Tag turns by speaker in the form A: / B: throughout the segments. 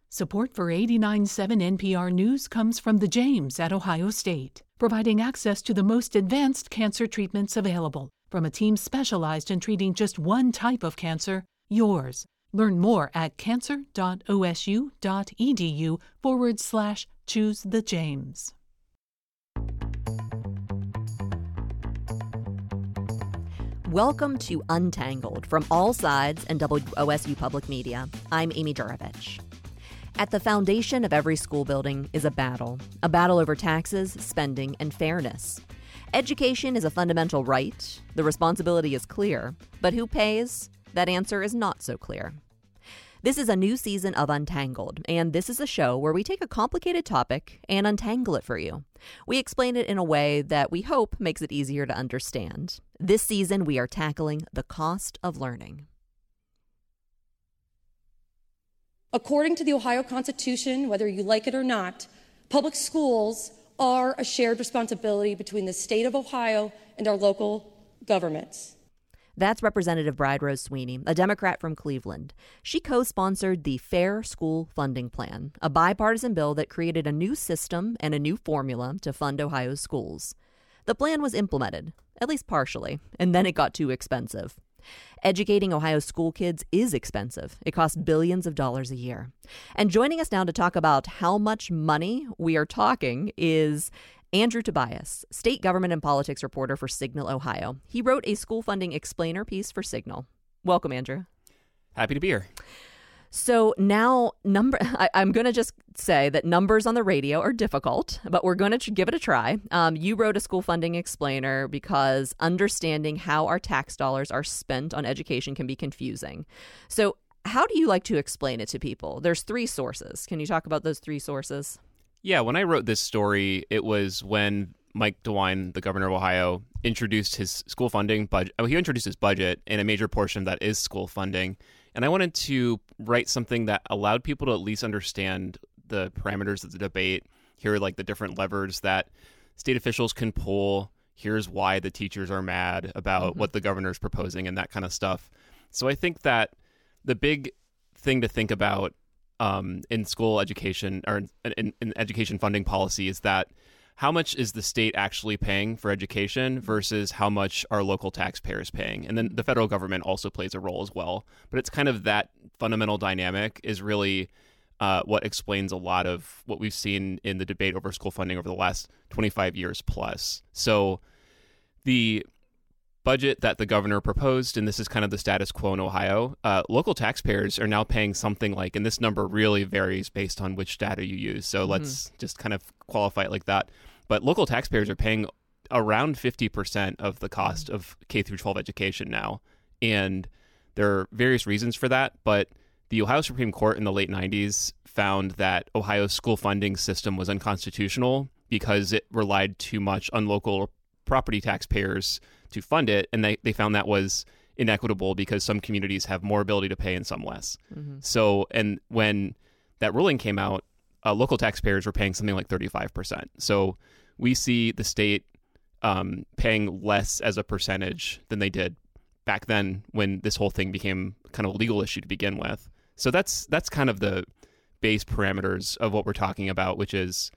A: Support for 89.7 NPR News comes from the James at Ohio State, providing access to the most advanced cancer treatments available from a team specialized in treating just one type of cancer, yours. Learn more at cancer.osu.edu/ChooseTheJames.
B: Welcome to Untangled from All Sides and WOSU Public Media. I'm Amy Juravich. At the foundation of every school building is a battle over taxes, spending, and fairness. Education is a fundamental right. The responsibility is clear. But who pays? That answer is not so clear. This is a new season of Untangled, and this is a show where we take a complicated topic and untangle it for you. We explain it in a way that we hope makes it easier to understand. This season, we are tackling the cost of learning.
C: According to the Ohio Constitution, whether you like it or not, public schools are a shared responsibility between the state of Ohio and our local governments.
B: That's Representative Bride Rose Sweeney, a Democrat from Cleveland. She co-sponsored the Fair School Funding Plan, a bipartisan bill that created a new system and a new formula to fund Ohio's schools. The plan was implemented, at least partially, and then it got too expensive. Educating Ohio school kids is expensive. It costs billions of dollars a year. And joining us now to talk about how much money we are talking is Andrew Tobias, state government and politics reporter for Signal, Ohio. He wrote a school funding explainer piece for Signal. Welcome, Andrew.
D: Happy to be here.
B: So now I'm going to just say that numbers on the radio are difficult, but we're going to give it a try. You wrote a school funding explainer because understanding how our tax dollars are spent on education can be confusing. So how do you like to explain it to people? There's three sources. Can you talk about those three sources?
D: Yeah, when I wrote this story, it was when Mike DeWine, the governor of Ohio, introduced his school funding budget. He introduced his budget, and a major portion of that is school funding. And I wanted to write something that allowed people to at least understand the parameters of the debate. Here are like the different levers that state officials can pull. Here's why the teachers are mad about what the governor's proposing and that kind of stuff. So I think that the big thing to think about in school education or in education funding policy is that how much is the state actually paying for education versus how much are local taxpayers paying? And then the federal government also plays a role as well. But it's kind of that fundamental dynamic is really what explains a lot of what we've seen in the debate over school funding over the last 25 years plus. So the budget that the governor proposed, and this is kind of the status quo in Ohio, local taxpayers are now paying something like, and this number really varies based on which data you use. So let's just kind of qualify it like that. But local taxpayers are paying around 50% of the cost of K through 12 education now. And there are various reasons for that. But the Ohio Supreme Court in the late 90s found that Ohio's school funding system was unconstitutional because it relied too much on local property taxpayers to fund it. And they found that was inequitable because some communities have more ability to pay and some less. So, and when that ruling came out, local taxpayers were paying something like 35%. So we see the state paying less as a percentage than they did back then when this whole thing became kind of a legal issue to begin with. So that's kind of the base parameters of what we're talking about, which is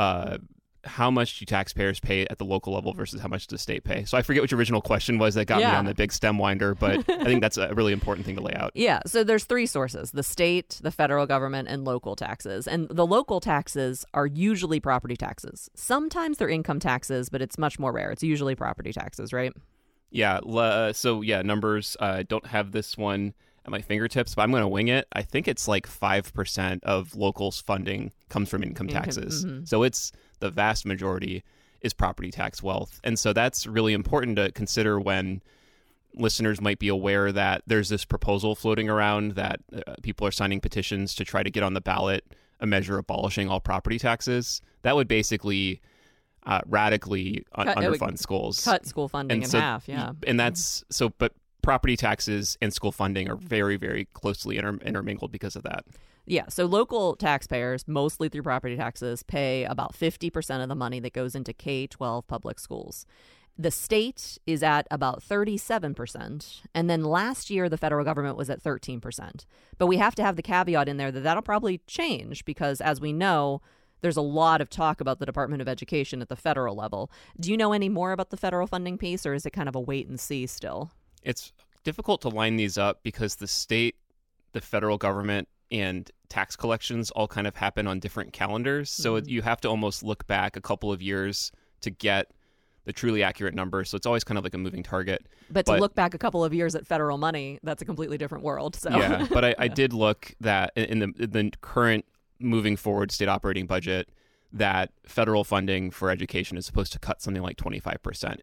D: how much do taxpayers pay at the local level versus how much does the state pay? So I forget which original question was that got me on the big stem winder, but I think that's a really important thing to lay out.
B: Yeah, so there's three sources: the state, the federal government, and local taxes. And the local taxes are usually property taxes. Sometimes they're income taxes, but it's much more rare. It's usually property taxes, right?
D: Yeah, numbers. I don't have this one at my fingertips, but I'm going to wing it. I think it's like 5% of locals' funding comes from income taxes. So it's the vast majority is property tax wealth. And so that's really important to consider when listeners might be aware that there's this proposal floating around that people are signing petitions to try to get on the ballot a measure abolishing all property taxes. That would basically radically underfund schools.
B: Cut school funding in half, yeah.
D: And that's so, but property taxes and school funding are very, very closely intermingled because of that.
B: Yeah, so local taxpayers, mostly through property taxes, pay about 50% of the money that goes into K-12 public schools. The state is at about 37%. And then last year, the federal government was at 13%. But we have to have the caveat in there that that'll probably change because, as we know, there's a lot of talk about the Department of Education at the federal level. Do you know any more about the federal funding piece, or is it kind of a wait and see still?
D: It's difficult to line these up because the state, the federal government, and tax collections all kind of happen on different calendars. So you have to almost look back a couple of years to get the truly accurate number. So it's always kind of like a moving target.
B: But to look back a couple of years at federal money, that's a completely different world. So
D: yeah, but I did look that in the current moving forward state operating budget, that federal funding for education is supposed to cut something like 25%.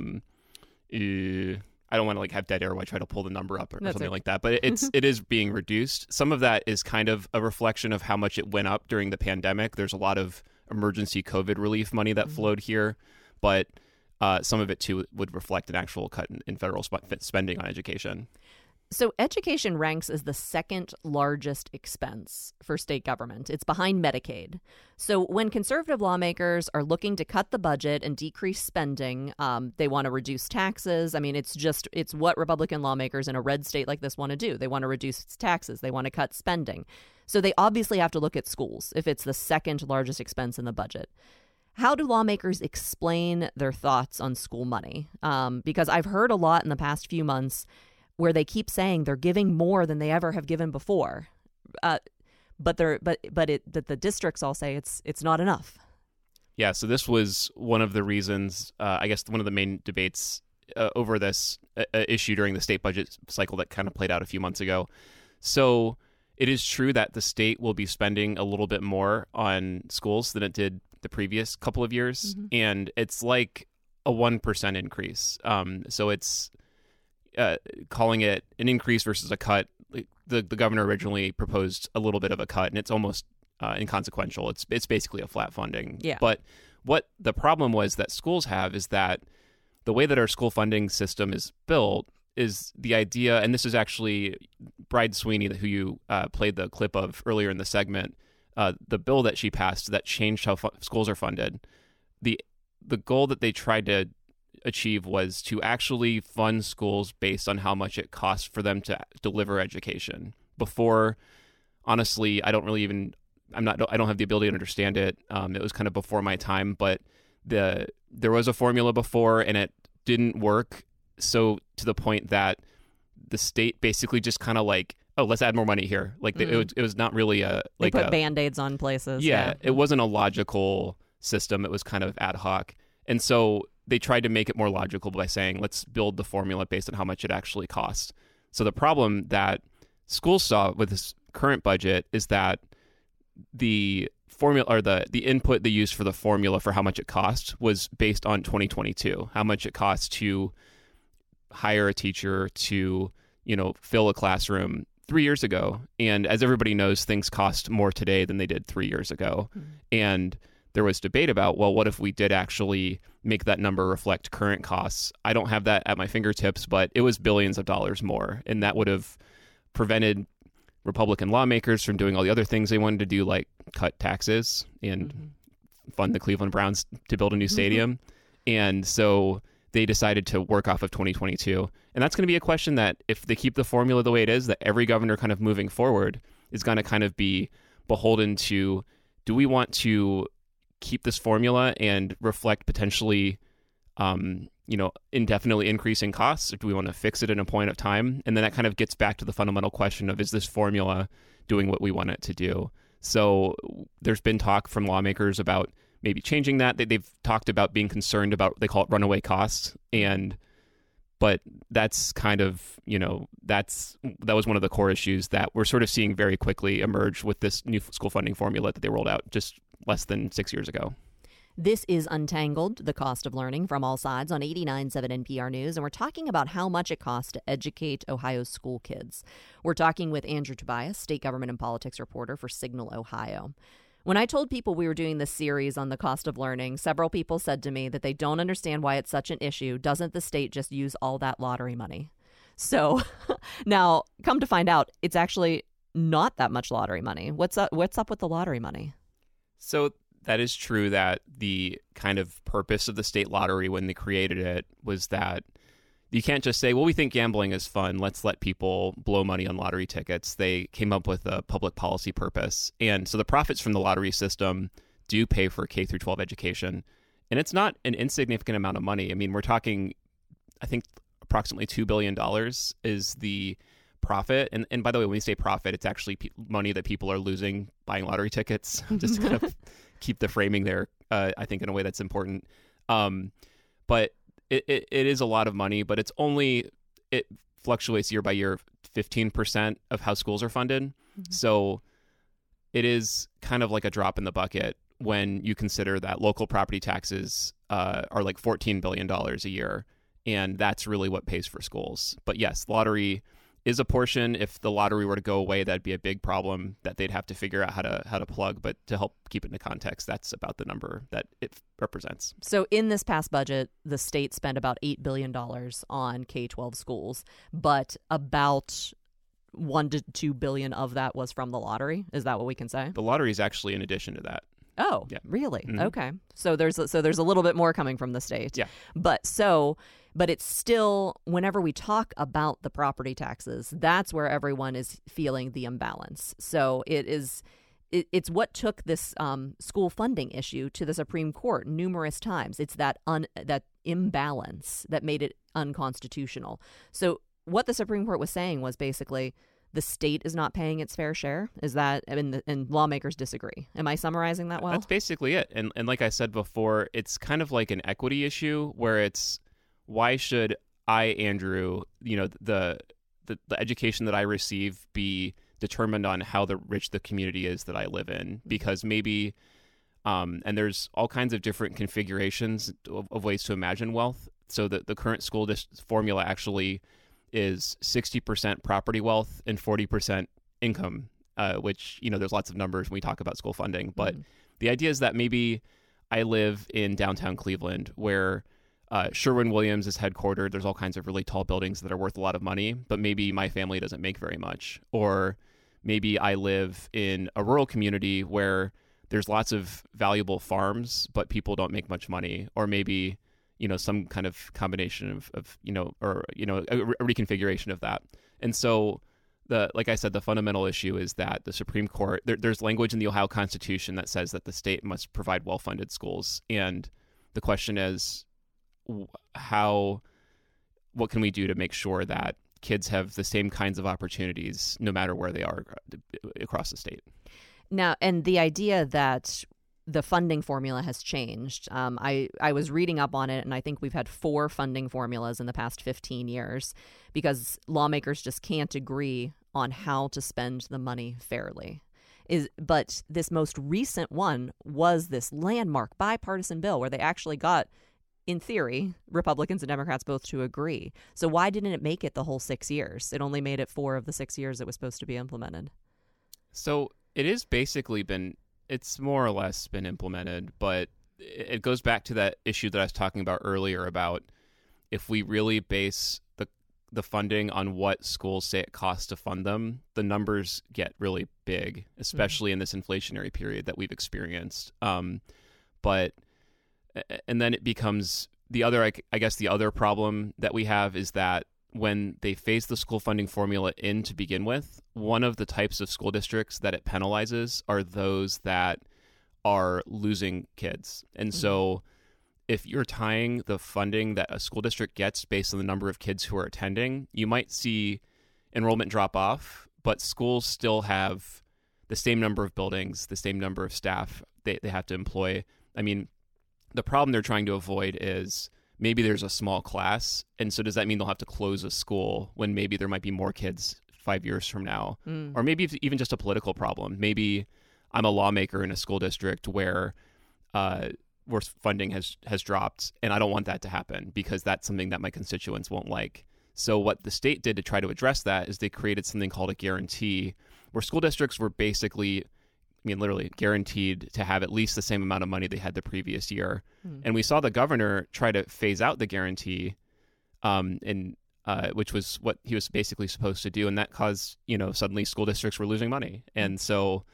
D: I don't want to like have dead air while I try to pull the number up or something like that, but it is being reduced. Some of that is kind of a reflection of how much it went up during the pandemic. There's a lot of emergency COVID relief money that flowed here, but some of it too would reflect an actual cut in federal spending on education.
B: So education ranks as the second largest expense for state government. It's behind Medicaid. So when conservative lawmakers are looking to cut the budget and decrease spending, they want to reduce taxes. I mean, it's what Republican lawmakers in a red state like this want to do. They want to reduce taxes. They want to cut spending. So they obviously have to look at schools if it's the second largest expense in the budget. How do lawmakers explain their thoughts on school money? Because I've heard a lot in the past few months where they keep saying they're giving more than they ever have given before, but the districts all say it's not enough.
D: Yeah, so this was one of the reasons. I guess one of the main debates over this issue during the state budget cycle that kind of played out a few months ago. So it is true that the state will be spending a little bit more on schools than it did the previous couple of years, and it's like a 1% increase. So it's calling it an increase versus a cut. The governor originally proposed a little bit of a cut, and it's almost inconsequential. It's basically a flat funding.
B: Yeah.
D: But what the problem was that schools have is that the way that our school funding system is built is the idea, and this is actually Bride Sweeney, who you played the clip of earlier in the segment, the bill that she passed that changed how schools are funded. The goal that they tried to achieve was to actually fund schools based on how much it costs for them to deliver education. Before, honestly, I don't have the ability to understand it. It was kind of before my time, but there was a formula before and it didn't work. So to the point that the state basically just kind of like, oh, let's add more money here. Like it was not really
B: they put Band-Aids on places.
D: Yeah, it wasn't a logical system. It was kind of ad hoc. And so they tried to make it more logical by saying, let's build the formula based on how much it actually costs. So the problem that schools saw with this current budget is that the formula or the input they used for the formula for how much it costs was based on 2022, how much it costs to hire a teacher to, fill a classroom 3 years ago. And as everybody knows, things cost more today than they did 3 years ago. And there was debate about, well, what if we did actually make that number reflect current costs? I don't have that at my fingertips, but it was billions of dollars more. And that would have prevented Republican lawmakers from doing all the other things they wanted to do, like cut taxes and fund the Cleveland Browns to build a new stadium. And so they decided to work off of 2022. And that's going to be a question that if they keep the formula the way it is, that every governor kind of moving forward is going to kind of be beholden to, do we want to keep this formula and reflect potentially, indefinitely increasing costs, or do we want to fix it in a point of time? And then that kind of gets back to the fundamental question of, is this formula doing what we want it to do? So there's been talk from lawmakers about maybe changing that. They've talked about being concerned about, they call it runaway costs. But that's kind of, that was one of the core issues that we're sort of seeing very quickly emerge with this new school funding formula that they rolled out just less than 6 years ago.
B: This is Untangled, the cost of learning from all sides on 89.7 NPR News, and we're talking about how much it costs to educate Ohio's school kids. We're talking with Andrew Tobias, state government and politics reporter for Signal, Ohio. When I told people we were doing this series on the cost of learning, several people said to me that they don't understand why it's such an issue. Doesn't the state just use all that lottery money? So now, come to find out, it's actually not that much lottery money. What's up with the lottery money?
D: So that is true that the kind of purpose of the state lottery when they created it was that you can't just say, well, we think gambling is fun, let's let people blow money on lottery tickets. They came up with a public policy purpose. And so the profits from the lottery system do pay for K through 12 education. And it's not an insignificant amount of money. I mean, we're talking, I think, approximately $2 billion is the profit. And by the way, when we say profit, it's actually money that people are losing buying lottery tickets. Just to kind of keep the framing there, I think, in a way that's important. But it is a lot of money, but it fluctuates year by year, 15% of how schools are funded. Mm-hmm. So it is kind of like a drop in the bucket when you consider that local property taxes are like $14 billion a year. And that's really what pays for schools. But yes, lottery is a portion. If the lottery were to go away, that'd be a big problem that they'd have to figure out how to plug. But to help keep it into context, that's about the number that it represents.
B: So in this past budget, the state spent about $8 billion on K-12 schools, but about $1 to $2 billion of that was from the lottery. Is that what we can say?
D: The lottery is actually in addition to that.
B: Oh, yeah. Really? Mm-hmm. Okay. So there's a little bit more coming from the state.
D: Yeah.
B: But it's still, whenever we talk about the property taxes, that's where everyone is feeling the imbalance. So it's what took this school funding issue to the Supreme Court numerous times. It's that imbalance that made it unconstitutional. So what the Supreme Court was saying was basically the state is not paying its fair share. Is that, and lawmakers disagree. Am I summarizing that well?
D: That's basically it. And like I said before, it's kind of like an equity issue where it's, why should I, Andrew, the education that I receive be determined on how rich the community is that I live in? Because maybe, and there's all kinds of different configurations of ways to imagine wealth. So the current school formula actually is 60% property wealth and 40% income, which, there's lots of numbers when we talk about school funding. But the idea is that maybe I live in downtown Cleveland where Sherwin-Williams is headquartered. There's all kinds of really tall buildings that are worth a lot of money, but maybe my family doesn't make very much. Or maybe I live in a rural community where there's lots of valuable farms, but people don't make much money. Or maybe some kind of combination of a reconfiguration of that. And so, like I said, the fundamental issue is that the Supreme Court, there's language in the Ohio Constitution that says that the state must provide well-funded schools. And the question is, what can we do to make sure that kids have the same kinds of opportunities no matter where they are across the state?
B: Now, and the idea that the funding formula has changed. I was reading up on it, and I think we've had 4 funding formulas in the past 15 years because lawmakers just can't agree on how to spend the money fairly. But this most recent one was this landmark bipartisan bill where they actually got, in theory, Republicans and Democrats both to agree. So why didn't it make it the whole 6 years? It only made it 4 of the 6 years it was supposed to be implemented.
D: So it is basically it's more or less been implemented, but it goes back to that issue that I was talking about earlier about if we really base the funding on what schools say it costs to fund them, the numbers get really big, especially in this inflationary period that we've experienced. And then it becomes the other problem that we have is that when they phase the school funding formula in to begin with, one of the types of school districts that it penalizes are those that are losing kids. And so if you're tying the funding that a school district gets based on the number of kids who are attending, you might see enrollment drop off, but schools still have the same number of buildings, the same number of staff they have to employ. I mean, the problem they're trying to avoid is maybe there's a small class, and so does that mean they'll have to close a school when maybe there might be more kids 5 years from now? Or maybe even just a political problem. Maybe I'm a lawmaker in a school district where funding has dropped, and I don't want that to happen because that's something that my constituents won't like. So what the state did to try to address that is they created something called a guarantee, where school districts were basically, literally guaranteed to have at least the same amount of money they had the previous year. And we saw the governor try to phase out the guarantee, which was what he was basically supposed to do. And that caused, suddenly school districts were losing money. And so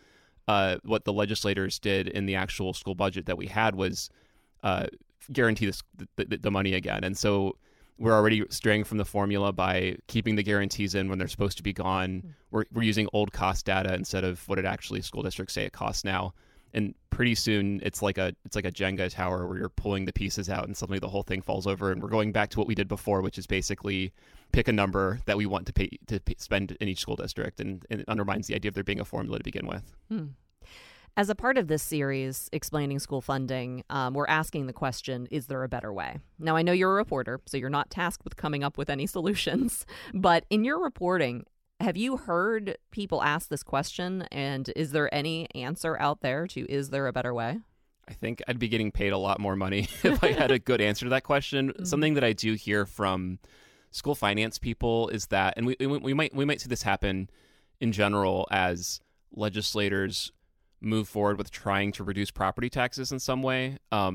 D: what the legislators did in the actual school budget that we had was guarantee the money again. And so we're already straying from the formula by keeping the guarantees in when they're supposed to be gone. We're using old cost data instead of what it actually school districts say it costs now. And pretty soon it's like a Jenga tower where you're pulling the pieces out and suddenly the whole thing falls over. And we're going back to what we did before, which is basically pick a number that we want to spend in each school district. And it undermines the idea of there being a formula to begin with.
B: As a part of this series, Explaining School Funding, we're asking the question, is there a better way? Now, I know you're a reporter, so you're not tasked with coming up with any solutions. But in your reporting, have you heard people ask this question? And is there any answer out there to, is there a better way?
D: I think I'd be getting paid a lot more money if I had a good answer to that question. Mm-hmm. Something that I do hear from school finance people is that, and we might see this happen in general as legislators move forward with trying to reduce property taxes in some way.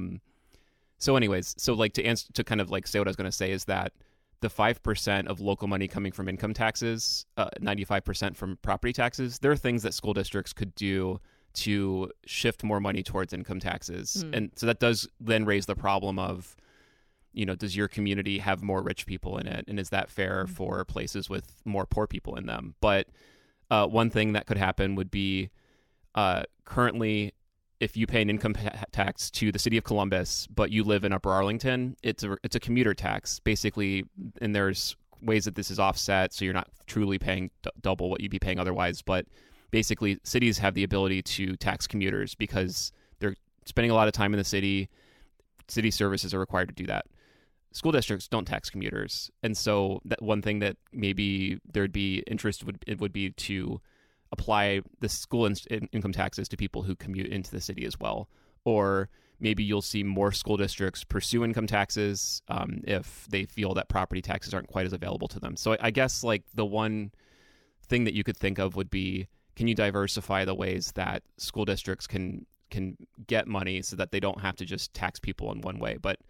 D: So like to kind of like say what I was going to say is that the 5% of local money coming from income taxes, 95% from property taxes, there are things that school districts could do to shift more money towards income taxes. And so that does then raise the problem of, does your community have more rich people in it? And is that fair for places with more poor people in them? But one thing that could happen would be, currently, if you pay an income tax to the city of Columbus, but you live in Upper Arlington, it's a commuter tax, basically, and there's ways that this is offset, so you're not truly paying double what you'd be paying otherwise. But basically, cities have the ability to tax commuters because they're spending a lot of time in the city. City services are required to do that. School districts don't tax commuters, and so that one thing that maybe there'd be interest would be to apply the school income taxes to people who commute into the city as well. Or maybe you'll see more school districts pursue income taxes if they feel that property taxes aren't quite as available to them. So I guess like the one thing that you could think of would be, can you diversify the ways that school districts can get money so that they don't have to just tax people in one way? But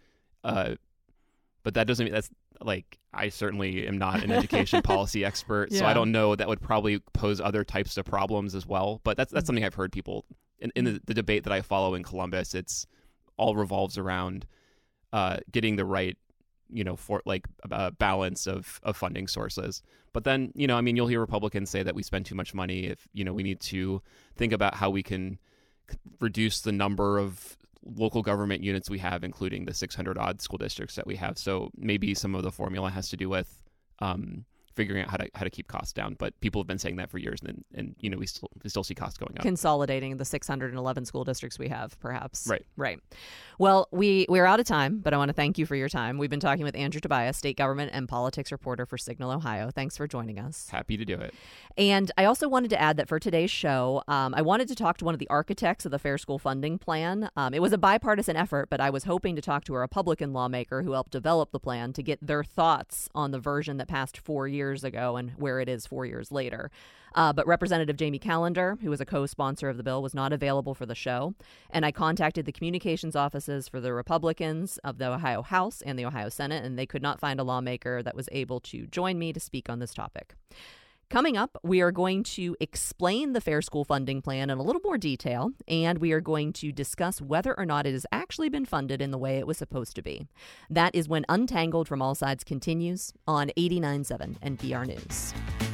D: that doesn't mean that's like, I certainly am not an education policy expert, so I don't know. That would probably pose other types of problems as well. But that's something I've heard people in the debate that I follow in Columbus. It's all revolves around getting the right, for like balance of funding sources. But then, you'll hear Republicans say that we spend too much money. If we need to think about how we can reduce the number of local government units we have, including the 600 odd school districts that we have. So maybe some of the formula has to do with figuring out how to keep costs down. But people have been saying that for years, and we still see costs going up.
B: Consolidating the 611 school districts we have, perhaps.
D: Right.
B: Well, we're out of time, but I want to thank you for your time. We've been talking with Andrew Tobias, state government and politics reporter for Signal, Ohio. Thanks for joining us.
D: Happy to do it.
B: And I also wanted to add that for today's show, I wanted to talk to one of the architects of the Fair School Funding Plan. It was a bipartisan effort, but I was hoping to talk to a Republican lawmaker who helped develop the plan to get their thoughts on the version that passed 4 years ago and where it is 4 years later. But Representative Jamie Callender, who was a co-sponsor of the bill, was not available for the show. And I contacted the communications offices for the Republicans of the Ohio House and the Ohio Senate, and they could not find a lawmaker that was able to join me to speak on this topic. Coming up, we are going to explain the Fair School Funding Plan in a little more detail, and we are going to discuss whether or not it has actually been funded in the way it was supposed to be. That is when Untangled from All Sides continues on 89.7 NPR News.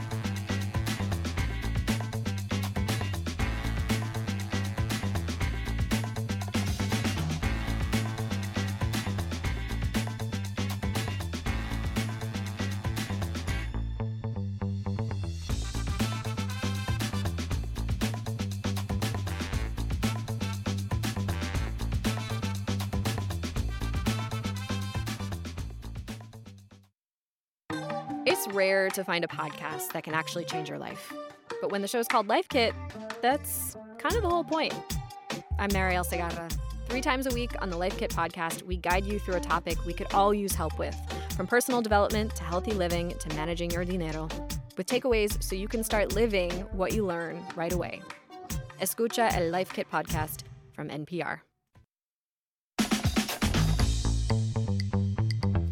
E: It's rare to find a podcast that can actually change your life. But when the show's called Life Kit, that's kind of the whole point. I'm Mariel Segarra. 3 times a week on the Life Kit podcast, we guide you through a topic we could all use help with, from personal development to healthy living to managing your dinero, with takeaways so you can start living what you learn right away. Escucha el Life Kit podcast from NPR.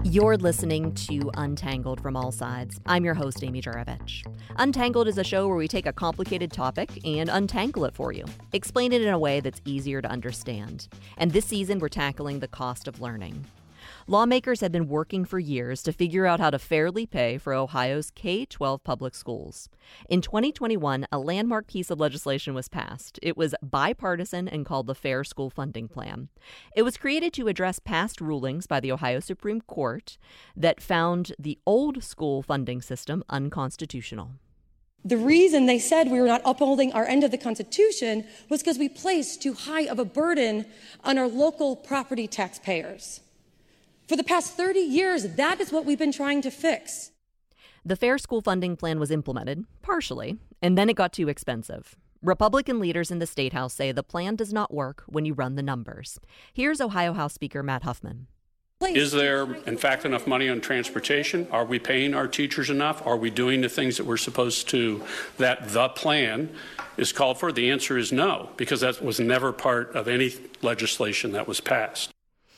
B: You're listening to Untangled from All Sides. I'm your host, Amy Juravich. Untangled is a show where we take a complicated topic and untangle it for you, explain it in a way that's easier to understand. And this season, we're tackling the cost of learning. Lawmakers have been working for years to figure out how to fairly pay for Ohio's K-12 public schools. In 2021, a landmark piece of legislation was passed. It was bipartisan and called the Fair School Funding Plan. It was created to address past rulings by the Ohio Supreme Court that found the old school funding system unconstitutional.
C: The reason they said we were not upholding our end of the Constitution was because we placed too high of a burden on our local property taxpayers. For the past 30 years, that is what we've been trying to fix.
B: The Fair School Funding Plan was implemented, partially, and then it got too expensive. Republican leaders in the State House say the plan does not work when you run the numbers. Here's Ohio House Speaker Matt Huffman.
F: Is there, in fact, enough money on transportation? Are we paying our teachers enough? Are we doing the things that we're supposed to, that the plan is called for? The answer is no, because that was never part of any legislation that was passed.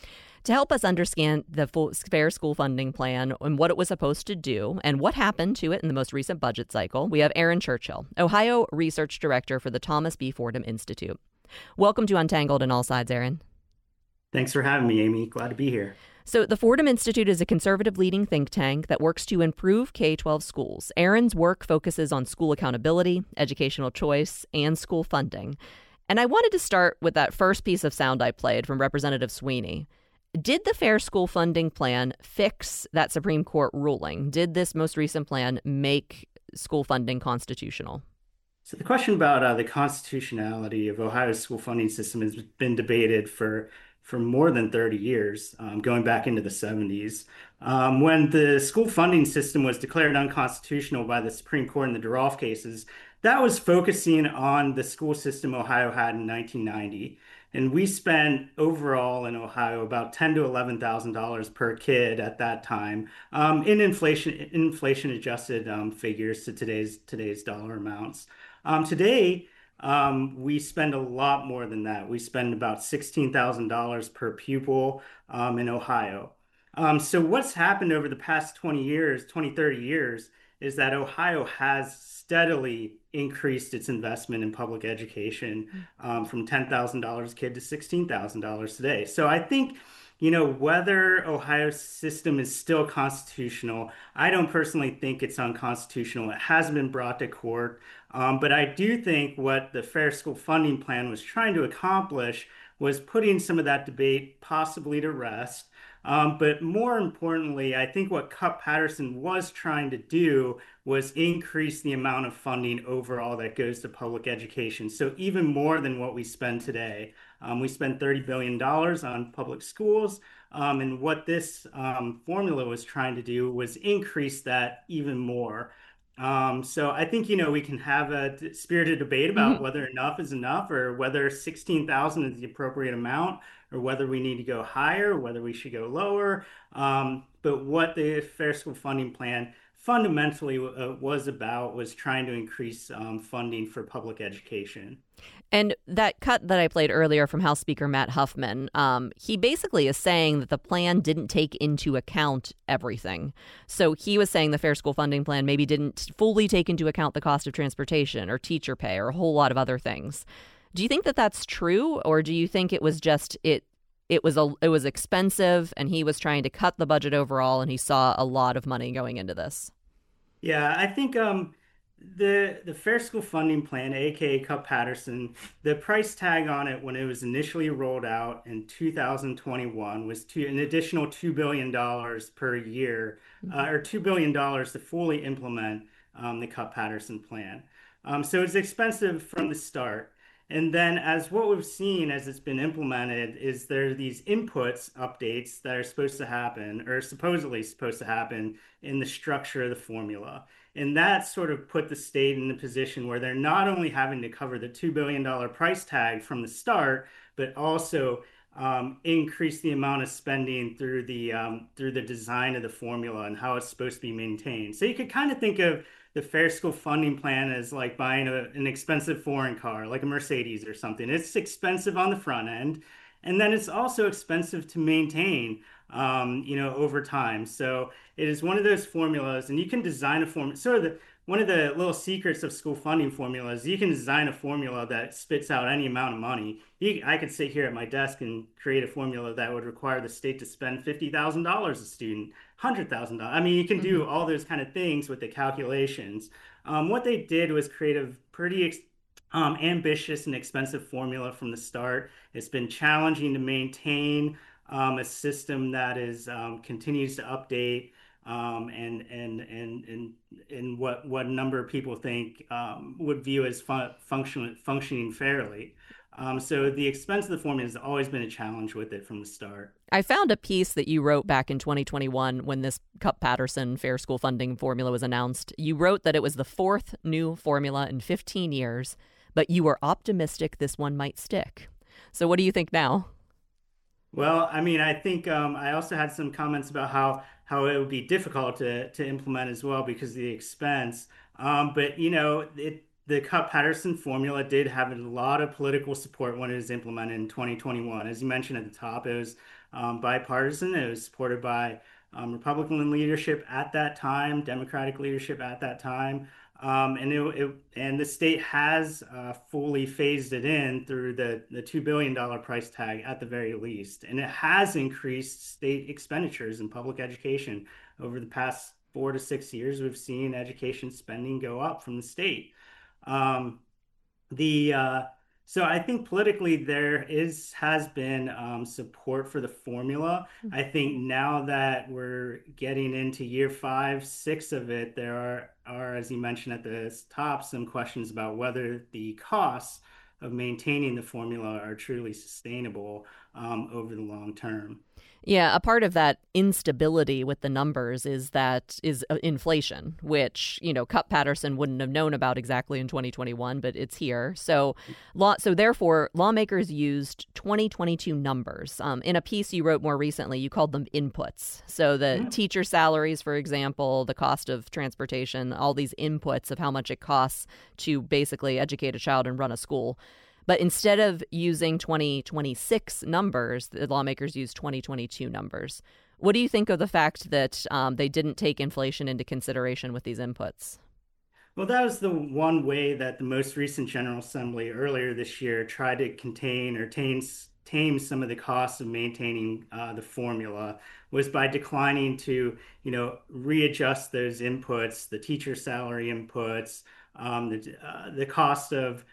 B: To help us understand the Fair School Funding Plan and what it was supposed to do and what happened to it in the most recent budget cycle, we have Aaron Churchill, Ohio Research Director for the Thomas B. Fordham Institute. Welcome to Untangled on All Sides, Aaron.
G: Thanks for having me, Amy. Glad to be here.
B: So the Fordham Institute is a conservative leading think tank that works to improve K-12 schools. Aaron's work focuses on school accountability, educational choice, and school funding. And I wanted to start with that first piece of sound I played from Representative Sweeney. Did the Fair School Funding Plan fix that Supreme Court ruling? Did this most recent plan make school funding constitutional?
G: So the question about the constitutionality of Ohio's school funding system has been debated for more than 30 years, going back into the 70s. When the school funding system was declared unconstitutional by the Supreme Court in the Durolf cases, that was focusing on the school system Ohio had in 1990. And we spent overall in Ohio about $10,000 to $11,000 per kid at that time, in inflation adjusted figures to today's dollar amounts. Today, we spend a lot more than that. We spend about $16,000 per pupil in Ohio. So what's happened over the past 30 years, is that Ohio has steadily increased its investment in public education from $10,000 a kid to $16,000 today. So I think, whether Ohio's system is still constitutional, I don't personally think it's unconstitutional. It hasn't been brought to court. But I do think what the Fair School Funding Plan was trying to accomplish was putting some of that debate possibly to rest. But more importantly, I think what Cupp-Patterson was trying to do was increase the amount of funding overall that goes to public education. So even more than what we spend today. We spend $30 billion on public schools. And what this formula was trying to do was increase that even more. So I think, we can have a spirited debate about whether enough is enough or whether 16,000 is the appropriate amount or whether we need to go higher, or whether we should go lower. But what the Fair School Funding Plan fundamentally was trying to increase funding for public education.
B: And that cut that I played earlier from House Speaker Matt Huffman, he basically is saying that the plan didn't take into account everything. So he was saying the Fair School Funding Plan maybe didn't fully take into account the cost of transportation or teacher pay or a whole lot of other things. Do you think that that's true, or do you think it was just it was expensive and he was trying to cut the budget overall and he saw a lot of money going into this?
G: Yeah, I think the Fair School Funding Plan, aka Cupp-Patterson, the price tag on it when it was initially rolled out in 2021 was an additional $2 billion per year, or $2 billion to fully implement the Cupp-Patterson plan. So it's expensive from the start. And then as what we've seen as it's been implemented is there are these inputs updates that are supposed to happen or supposedly supposed to happen in the structure of the formula. And that sort of put the state in a position where they're not only having to cover the $2 billion price tag from the start, but also increase the amount of spending through the design of the formula and how it's supposed to be maintained. So you could kind of think of the Fair School Funding Plan as like buying an expensive foreign car, like a Mercedes or something. It's expensive on the front end. And then it's also expensive to maintain, over time. So it is one of those formulas, and you can design a formula. One of the little secrets of school funding formulas, you can design a formula that spits out any amount of money. I could sit here at my desk and create a formula that would require the state to spend $50,000 a student, $100,000. I mean, you can do all those kind of things with the calculations. What they did was create a pretty ambitious and expensive formula from the start. It's been challenging to maintain a system that is continues to update. And what number of people think would view as functioning fairly. So the expense of the formula has always been a challenge with it from the start.
B: I found a piece that you wrote back in 2021 when this Cupp-Patterson Fair School Funding formula was announced. You wrote that it was the fourth new formula in 15 years, but you were optimistic this one might stick. So what do you think now?
G: Well, I mean, I think I also had some comments about how it would be difficult to implement as well because of the expense. But, the Cupp-Patterson formula did have a lot of political support when it was implemented in 2021. As you mentioned at the top, it was bipartisan. It was supported by Republican leadership at that time, Democratic leadership at that time. And the state has fully phased it in through the $2 billion price tag at the very least. And it has increased state expenditures in public education. Over the past 4 to 6 years, we've seen education spending go up from the state. So I think politically there has been support for the formula. I think now that we're getting into year 5, 6 of it, there are, as you mentioned at the top, some questions about whether the costs of maintaining the formula are truly sustainable over the long term.
B: Yeah, a part of that instability with the numbers is inflation, which, Cupp-Patterson wouldn't have known about exactly in 2021, but it's here. So therefore, lawmakers used 2022 numbers. In a piece you wrote more recently, you called them inputs. So the teacher salaries, for example, the cost of transportation, all these inputs of how much it costs to basically educate a child and run a school. But instead of using 2026 numbers, the lawmakers used 2022 numbers. What do you think of the fact that they didn't take inflation into consideration with these inputs?
G: Well, that was the one way that the most recent General Assembly earlier this year tried to contain or tame some of the costs of maintaining the formula, was by declining to, readjust those inputs, the teacher salary inputs, the cost of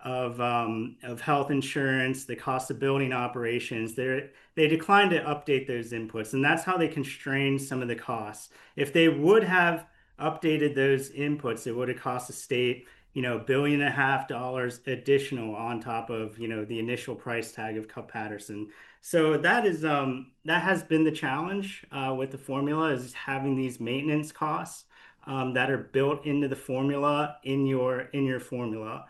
G: health insurance, the cost of building operations. They declined to update those inputs, and that's how they constrained some of the costs. If they would have updated those inputs, it would have cost the state, $1.5 billion additional on top of, the initial price tag of Cupp-Patterson. So that has been the challenge with the formula, is having these maintenance costs that are built into the formula in your formula.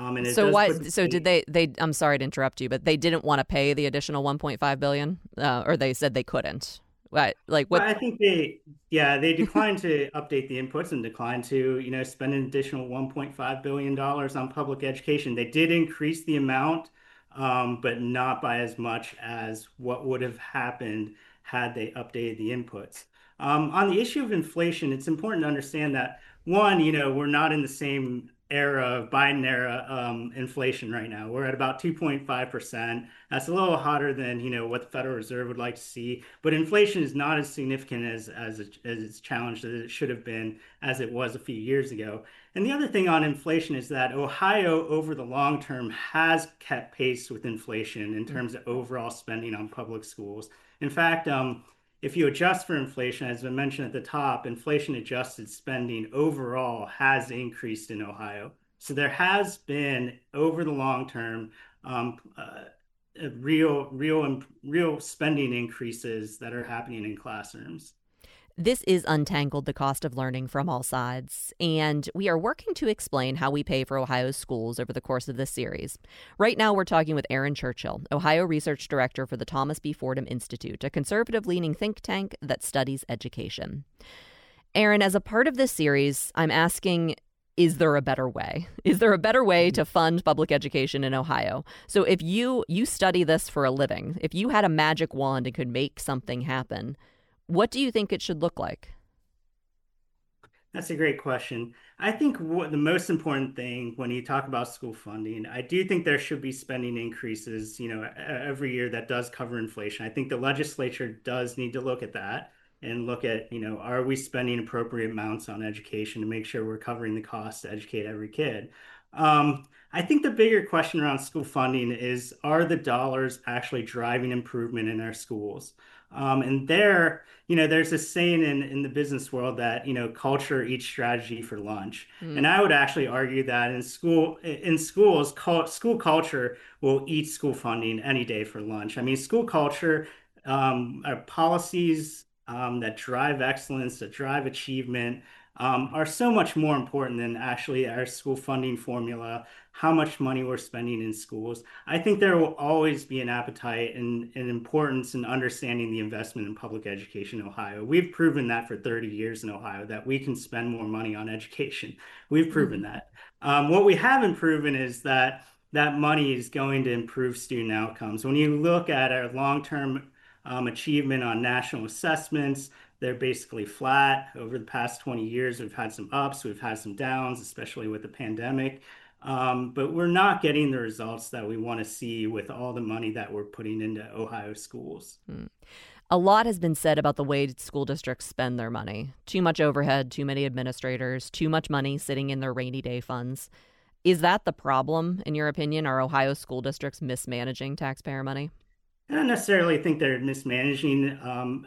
B: Did they I'm sorry to interrupt you, but they didn't want to pay the additional $1.5 billion, or they said they couldn't? Right. Like what?
G: Well, I think they declined to update the inputs and declined to, spend an additional $1.5 billion on public education. They did increase the amount, but not by as much as what would have happened had they updated the inputs. On the issue of inflation, it's important to understand that, one, we're not in the same Biden era inflation right now. We're at about 2.5%. That's a little hotter than what the Federal Reserve would like to see. But inflation is not as significant as it's challenged as it should have been, as it was a few years ago. And the other thing on inflation is that Ohio, over the long term, has kept pace with inflation in terms of overall spending on public schools. In fact, if you adjust for inflation, as I mentioned at the top, inflation-adjusted spending overall has increased in Ohio. So there has been, over the long term, real spending increases that are happening in classrooms.
B: This is Untangled, the Cost of Learning from All Sides, and we are working to explain how we pay for Ohio's schools over the course of this series. Right now, we're talking with Aaron Churchill, Ohio Research Director for the Thomas B. Fordham Institute, a conservative-leaning think tank that studies education. Aaron, as a part of this series, I'm asking is there a better way? Is there a better way to fund public education in Ohio? So if you study this for a living, if you had a magic wand and could make something happen, what do you think it should look like?
G: That's a great question. I think what the most important thing when you talk about school funding, I do think there should be spending increases, every year that does cover inflation. I think the legislature does need to look at that and look at, are we spending appropriate amounts on education to make sure we're covering the cost to educate every kid? I think the bigger question around school funding is, are the dollars actually driving improvement in our schools? And there's a saying in the business world that, culture eats strategy for lunch. And I would actually argue that in schools, school culture will eat school funding any day for lunch. I mean, school culture are policies that drive excellence, that drive achievement, are so much more important than actually our school funding formula, how much money we're spending in schools. I think there will always be an appetite and importance in understanding the investment in public education in Ohio. We've proven that for 30 years in Ohio, that we can spend more money on education. We've proven that. What we haven't proven is that money is going to improve student outcomes. When you look at our long-term achievement on national assessments, they're basically flat. Over the past 20 years, we've had some ups, we've had some downs, especially with the pandemic. But we're not getting the results that we want to see with all the money that we're putting into Ohio schools.
B: A lot has been said about the way school districts spend their money. Too much overhead, too many administrators, too much money sitting in their rainy day funds. Is that the problem, in your opinion? Are Ohio school districts mismanaging taxpayer money?
G: I don't necessarily think they're mismanaging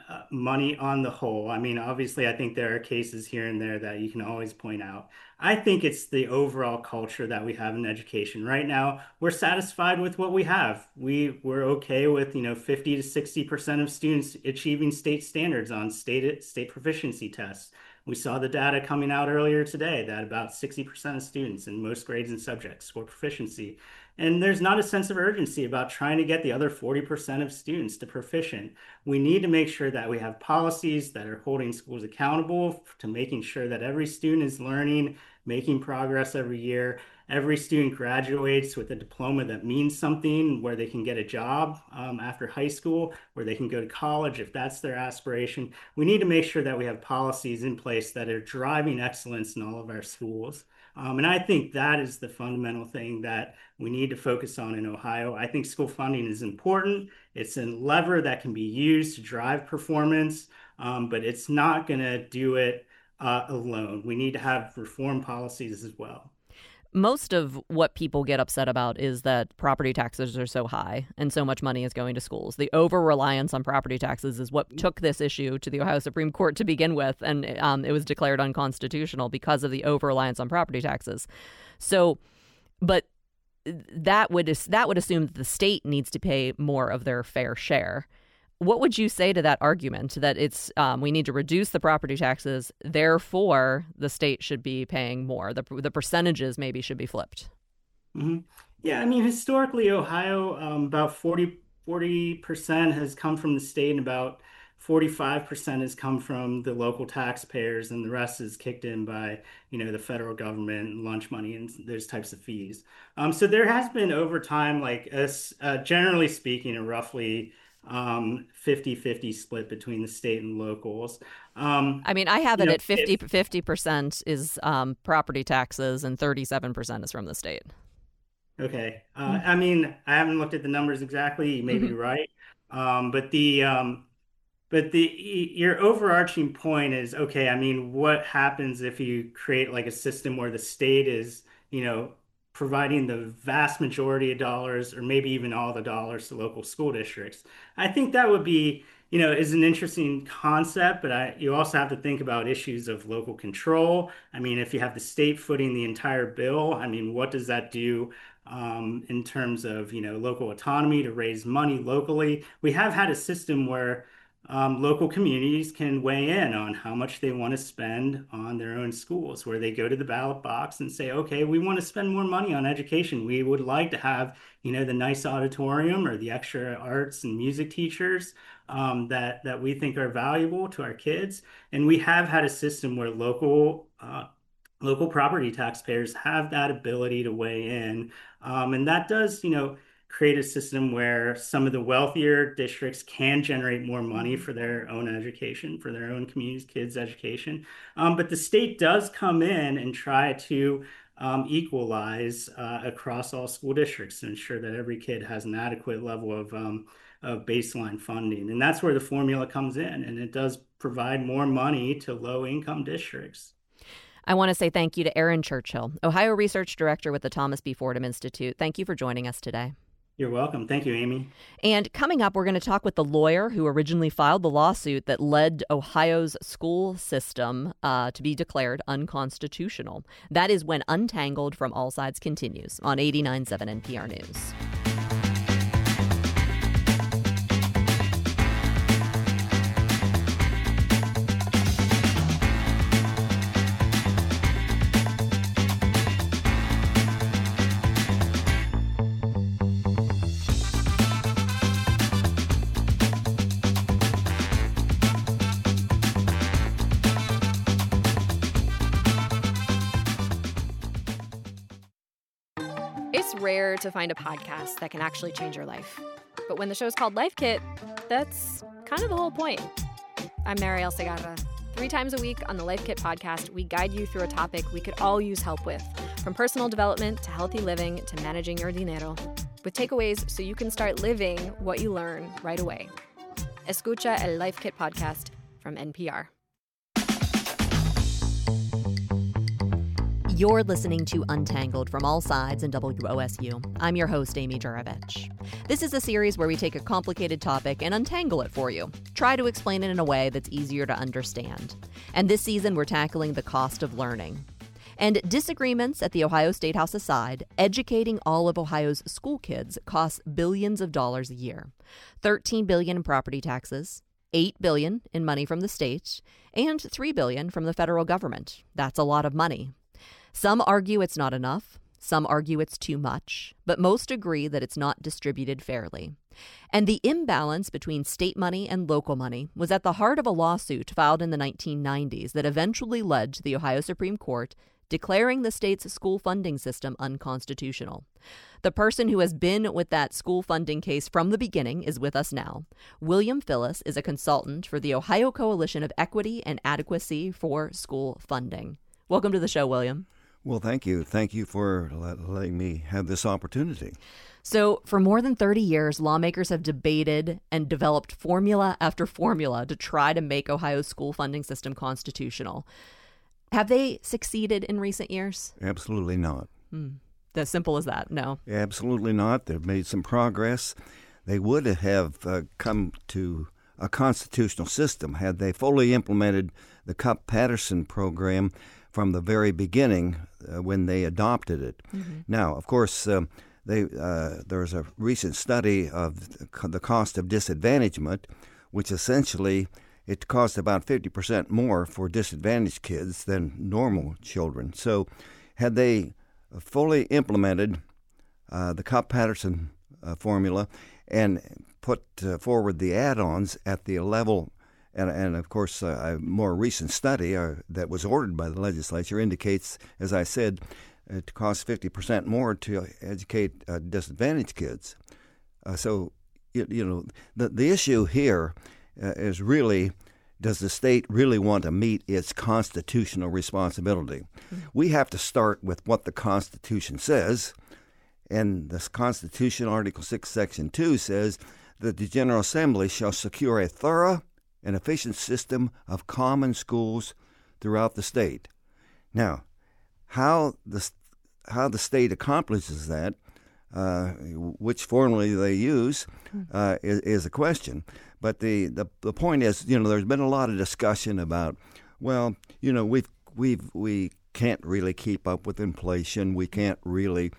G: money on the whole. I mean, obviously, I think there are cases here and there that you can always point out. I think it's the overall culture that we have in education. Right now, we're satisfied with what we have. We're okay with, 50 to 60% of students achieving state standards on state proficiency tests. We saw the data coming out earlier today that about 60% of students in most grades and subjects score proficiency. And there's not a sense of urgency about trying to get the other 40% of students to proficient. We need to make sure that we have policies that are holding schools accountable to making sure that every student is learning, making progress every year. Every student graduates with a diploma that means something, where they can get a job after high school, where they can go to college if that's their aspiration. We need to make sure that we have policies in place that are driving excellence in all of our schools. And I think that is the fundamental thing that we need to focus on in Ohio. I think school funding is important. It's a lever that can be used to drive performance, but it's not going to do it alone. We need to have reform policies as well.
B: Most of what people get upset about is that property taxes are so high and so much money is going to schools. The over-reliance on property taxes is what took this issue to the Ohio Supreme Court to begin with, and it was declared unconstitutional because of the over-reliance on property taxes. So, but that would assume that the state needs to pay more of their fair share. What would you say to that argument that it's we need to reduce the property taxes, therefore the state should be paying more? The percentages maybe should be flipped.
G: Mm-hmm. Yeah, I mean, historically, Ohio, about 40% has come from the state and about 45% has come from the local taxpayers, and the rest is kicked in by, the federal government and lunch money and those types of fees. So there has been over time, generally speaking, a roughly 50-50 split between the state and locals.
B: I mean, I have it at 50% is property taxes and 37% is from the state.
G: Okay. I mean, I haven't looked at the numbers exactly. You may be right. But your overarching point is, okay, I mean, what happens if you create like a system where the state is, providing the vast majority of dollars, or maybe even all the dollars, to local school districts? I think that would be, is an interesting concept, but you also have to think about issues of local control. I mean, if you have the state footing the entire bill, I mean, what does that do in terms of, local autonomy to raise money locally? We have had a system where local communities can weigh in on how much they want to spend on their own schools, where they go to the ballot box and say, okay, we want to spend more money on education. We would like to have, the nice auditorium or the extra arts and music teachers that we think are valuable to our kids. And we have had a system where local local property taxpayers have that ability to weigh in. And that does, create a system where some of the wealthier districts can generate more money for their own education, for their own communities, kids' education. But the state does come in and try to equalize across all school districts to ensure that every kid has an adequate level of baseline funding. And that's where the formula comes in, and it does provide more money to low-income districts.
B: I want to say thank you to Aaron Churchill, Ohio Research Director with the Thomas B. Fordham Institute. Thank you for joining us today.
G: You're welcome. Thank you, Amy.
B: And coming up, we're going to talk with the lawyer who originally filed the lawsuit that led Ohio's school system to be declared unconstitutional. That is when Untangled from All Sides continues on 89.7 NPR News.
E: It's rare to find a podcast that can actually change your life. But when the show's called Life Kit, that's kind of the whole point. I'm Marielle Segarra. 3 times a week on the Life Kit podcast, we guide you through a topic we could all use help with, from personal development to healthy living to managing your dinero, with takeaways so you can start living what you learn right away. Escucha el Life Kit podcast from NPR.
B: You're listening to Untangled from All Sides and WOSU. I'm your host, Amy Juravich. This is a series where we take a complicated topic and untangle it for you. Try to explain it in a way that's easier to understand. And this season, we're tackling the cost of learning. And disagreements at the Ohio State House aside, educating all of Ohio's school kids costs billions of dollars a year. $13 billion in property taxes, $8 billion in money from the state, and $3 billion from the federal government. That's a lot of money. Some argue it's not enough, some argue it's too much, but most agree that it's not distributed fairly. And the imbalance between state money and local money was at the heart of a lawsuit filed in the 1990s that eventually led to the Ohio Supreme Court declaring the state's school funding system unconstitutional. The person who has been with that school funding case from the beginning is with us now. William Phillis is a consultant for the Ohio Coalition of Equity and Adequacy for School Funding. Welcome to the show, William.
H: Well, thank you. Thank you for letting me have this opportunity.
B: So, for more than 30 years, lawmakers have debated and developed formula after formula to try to make Ohio's school funding system constitutional. Have they succeeded in recent years?
H: Absolutely not.
B: As simple as that, no.
H: Absolutely not. They've made some progress. They would have come to a constitutional system had they fully implemented the Cupp-Patterson program from the very beginning when they adopted it. Mm-hmm. Now, of course, there's a recent study of the cost of disadvantagement, which essentially it costs about 50% more for disadvantaged kids than normal children. So had they fully implemented the Cupp-Patterson formula and put forward the add-ons at the level. And of course, a more recent study that was ordered by the legislature indicates, as I said, it costs 50% more to educate disadvantaged kids. So, the issue here is really, does the state really want to meet its constitutional responsibility? Mm-hmm. We have to start with what the Constitution says. And this Constitution, Article 6, Section 2, says that the General Assembly shall secure a thorough an efficient system of common schools throughout the state. Now, how the state accomplishes that, which formula they use, is a question. But the point is, there's been a lot of discussion about, we can't really keep up with inflation. We can't really,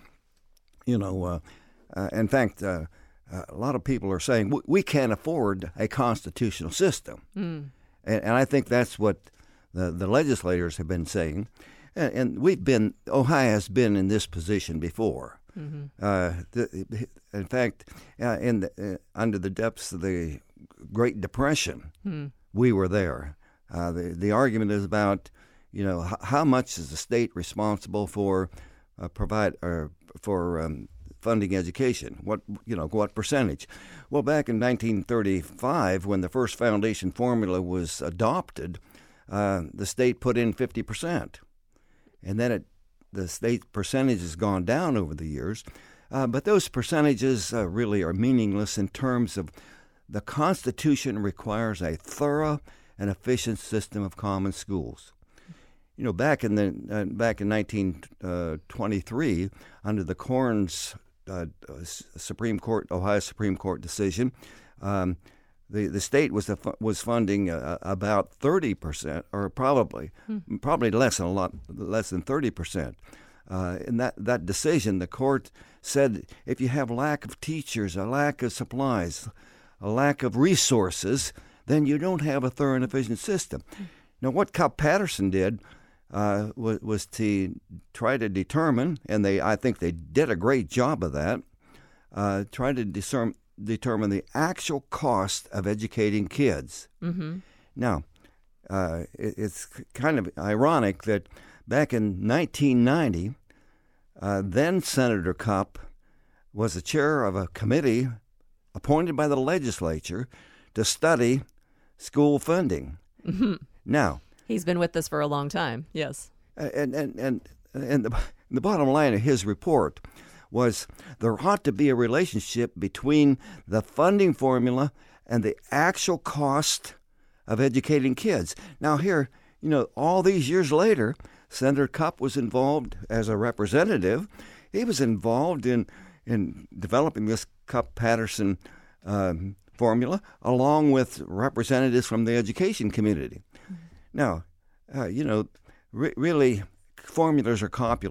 H: in fact. A lot of people are saying we can't afford a constitutional system. And I think that's what the legislators have been saying. And Ohio has been in this position before. Mm-hmm. In fact, under the depths of the Great Depression, we were there. The argument is about, how much is the state responsible for funding education? What percentage? Well, back in 1935, when the first foundation formula was adopted, the state put in 50%, and then the state percentage has gone down over the years. But those percentages really are meaningless in terms of the Constitution requires a thorough and efficient system of common schools. Back in 1923, under the Corns Supreme Court, Ohio Supreme Court decision, the state was funding about 30%, or probably less than 30%. In that decision, the court said if you have lack of teachers, a lack of supplies, a lack of resources, then you don't have a thorough and efficient system. Now, what Cupp-Patterson did was to try to determine, and I think they did a great job of that, try to determine the actual cost of educating kids. Mm-hmm. Now, it's kind of ironic that back in 1990, then Senator Cupp was the chair of a committee appointed by the legislature to study school funding.
B: Mm-hmm.
H: Now,
B: he's been with us for a long time. Yes,
H: and the bottom line of his report was there ought to be a relationship between the funding formula and the actual cost of educating kids. Now here, all these years later, Senator Cupp was involved as a representative. He was involved in developing this Cupp-Patterson formula, along with representatives from the education community. Now, really, formulas are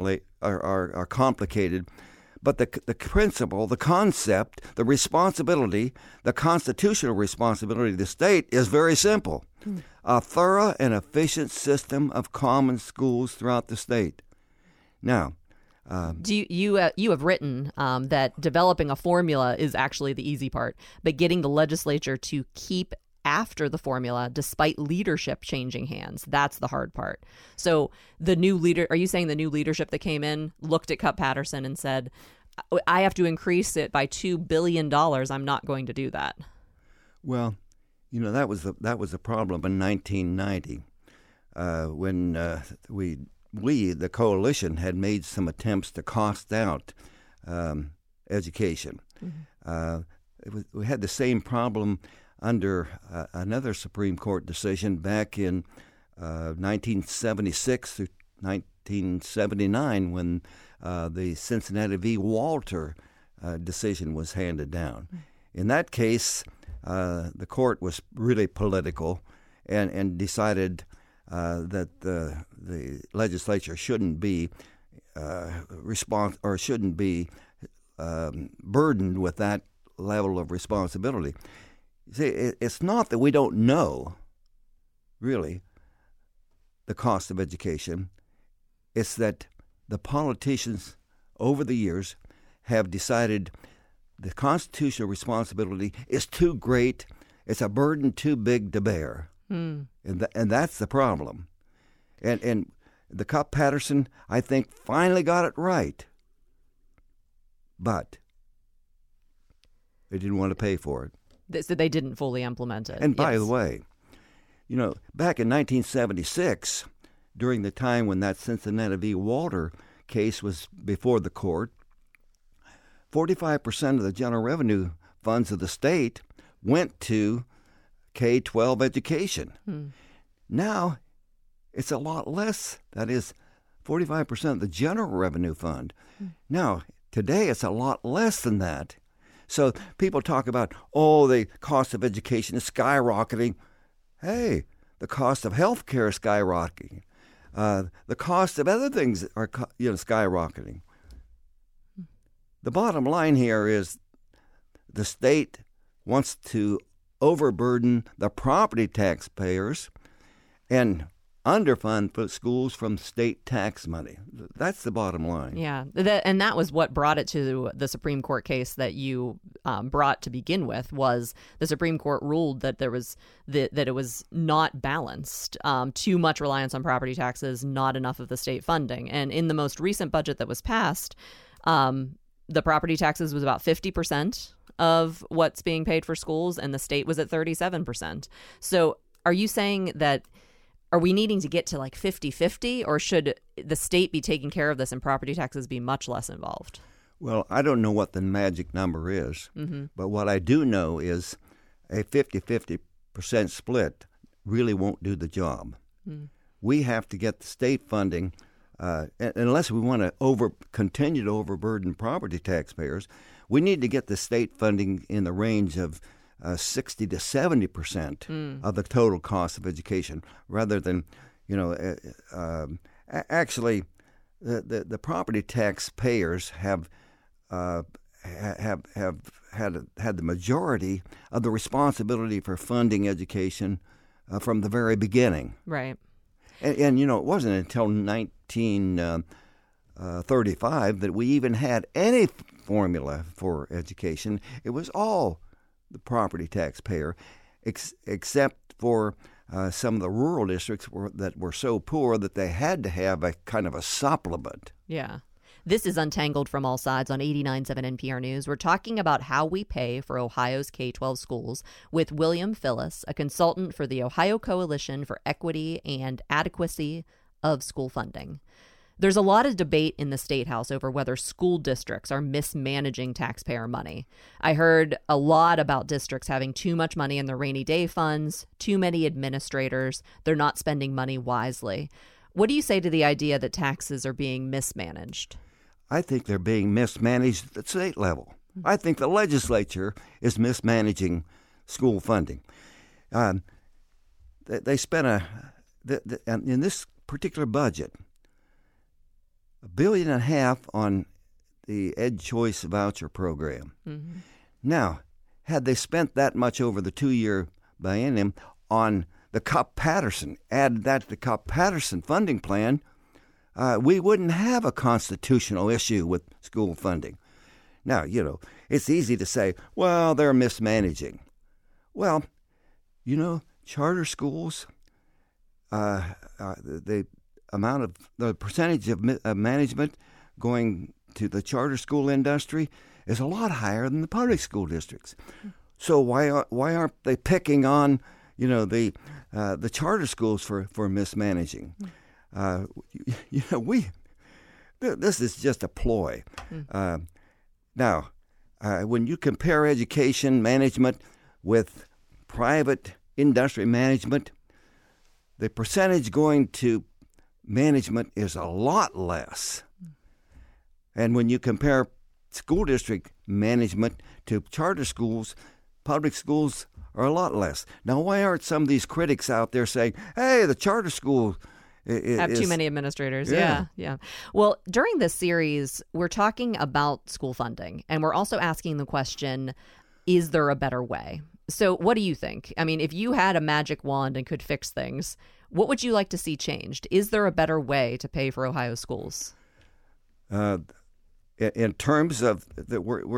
H: complicated, but the principle, the concept, the responsibility, the constitutional responsibility of the state is very simple. A thorough and efficient system of common schools throughout the state. Now,
B: you have written that developing a formula is actually the easy part, but getting the legislature to keep after the formula despite leadership changing hands, that's the hard part. So are you saying the new leadership that came in looked at Cupp-Patterson and said, I have to increase it by $2 billion, I'm not going to do that?
H: Well, that was the problem in 1990 when we, the coalition, had made some attempts to cost out education. Mm-hmm. We had the same problem under another Supreme Court decision back in 1976 through 1979 when the Cincinnati v. Walter decision was handed down. In that case, the court was really political and decided that the legislature shouldn't be burdened with that level of responsibility. See, it's not that we don't know, really, the cost of education. It's that the politicians over the years have decided the constitutional responsibility is too great. It's a burden too big to bear. And that's the problem. And the Cupp-Patterson, I think, finally got it right. But they didn't want to pay for it.
B: So they didn't fully implement it.
H: And by the way, back in 1976, during the time when that Cincinnati v. Walter case was before the court, 45% of the general revenue funds of the state went to K-12 education. Now, it's a lot less. That is 45% of the general revenue fund. Now, today it's a lot less than that. So people talk about, the cost of education is skyrocketing. Hey, the cost of health care is skyrocketing. The cost of other things are skyrocketing. The bottom line here is the state wants to overburden the property taxpayers and underfund schools from state tax money. That's the bottom line.
B: Yeah, and that was what brought it to the Supreme Court case that you brought to begin with was the Supreme Court ruled that that it was not balanced. Too much reliance on property taxes, not enough of the state funding. And in the most recent budget that was passed, the property taxes was about 50% of what's being paid for schools, and the state was at 37%. So are you saying that, are we needing to get to like 50-50, or should the state be taking care of this and property taxes be much less involved?
H: Well, I don't know what the magic number is, but what I do know is a 50-50% split really won't do the job. We have to get the state funding, unless we want to continue to overburden property taxpayers. We need to get the state funding in the range of 60 to 70% of the total cost of education, rather than, actually, the property taxpayers have had the majority of the responsibility for funding education from the very beginning.
B: Right.
H: And it wasn't until 1935 that we even had any formula for education. It was all the property taxpayer, except for some of the rural districts that were so poor that they had to have a kind of a supplement.
B: Yeah. This is Untangled from All Sides on 89.7 NPR News. We're talking about how we pay for Ohio's K-12 schools with William Phillis, a consultant for the Ohio Coalition for Equity and Adequacy of School Funding. There's a lot of debate in the State House over whether school districts are mismanaging taxpayer money. I heard a lot about districts having too much money in their rainy day funds, too many administrators, they're not spending money wisely. What do you say to the idea that taxes are being mismanaged?
H: I think they're being mismanaged at the state level. I think the legislature is mismanaging school funding. They spent in this particular budget, $1.5 billion on the EdChoice voucher program. Now, had they spent that much over the 2-year biennium on the Kopp-Patterson, add that to the Kopp-Patterson funding plan, we wouldn't have a constitutional issue with school funding. Now, it's easy to say, well, they're mismanaging. Well, charter schools, the percentage of management going to the charter school industry is a lot higher than the public school districts. So why aren't they picking on the charter schools for mismanaging? This is just a ploy. Now, when you compare education management with private industry management, the percentage going to management is a lot less. And when you compare school district management to charter schools, public schools are a lot less. Now, why aren't some of these critics out there saying, hey, the charter school
B: have too many administrators? Yeah. Well, during this series, we're talking about school funding, and we're also asking the question, is there a better way? So what do you think? I mean, if you had a magic wand and could fix things, what would you like to see changed? Is there a better way to pay for Ohio schools?
H: In terms of the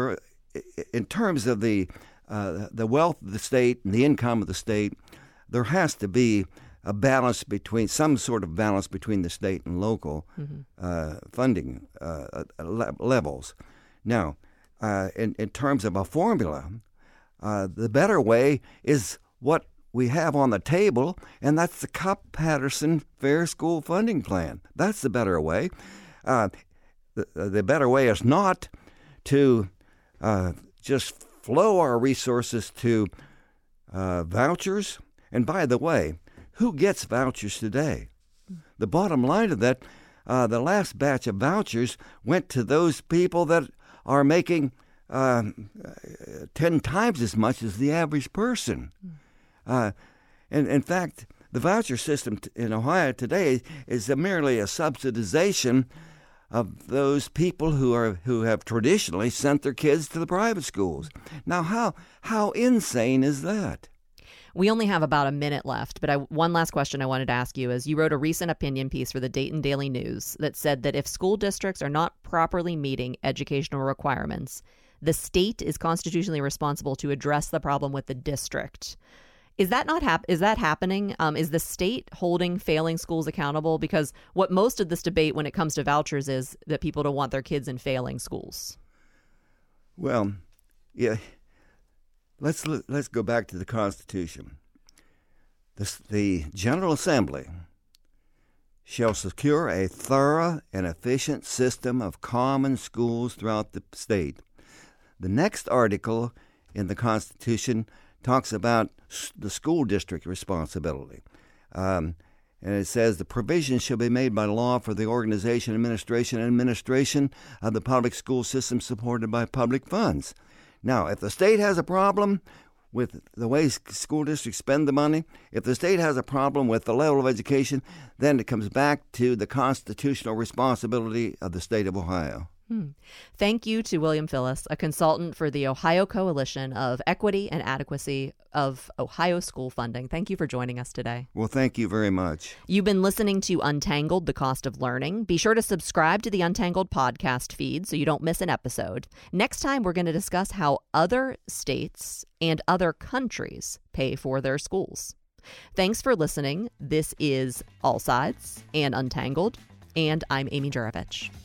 H: wealth of the state and the income of the state, there has to be a balance between some sort of balance between the state and local funding levels. Now, in terms of a formula, the better way is what we have on the table, and that's the Kopp-Patterson Fair School Funding Plan. That's the better way. The better way is not to just flow our resources to vouchers. And by the way, who gets vouchers today? The bottom line of that, the last batch of vouchers went to those people that are making 10 times as much as the average person. And in fact, the voucher system in Ohio today is merely a subsidization of those people who have traditionally sent their kids to the private schools. Now, how insane is that?
B: We only have about a minute left, but one last question I wanted to ask you is, you wrote a recent opinion piece for the Dayton Daily News that said that if school districts are not properly meeting educational requirements, The state is constitutionally responsible to address the problem with the district. Is that not is that happening? Is the state holding failing schools accountable? Because what most of this debate when it comes to vouchers is that people don't want their kids in failing schools.
H: Well, yeah. Let's go back to the Constitution. The General Assembly shall secure a thorough and efficient system of common schools throughout the state. The next article in the Constitution talks about the school district responsibility. And it says the provision shall be made by law for the organization, administration, and administration of the public school system supported by public funds. Now, if the state has a problem with the way school districts spend the money, if the state has a problem with the level of education, then it comes back to the constitutional responsibility of the state of Ohio.
B: Thank you to William Phillis, a consultant for the Ohio Coalition of Equity and Adequacy of Ohio School Funding. Thank you for joining us today.
H: Well, thank you very much.
B: You've been listening to Untangled, The Cost of Learning. Be sure to subscribe to the Untangled podcast feed so you don't miss an episode. Next time, we're going to discuss how other states and other countries pay for their schools. Thanks for listening. This is All Sides and Untangled, and I'm Amy Juravich.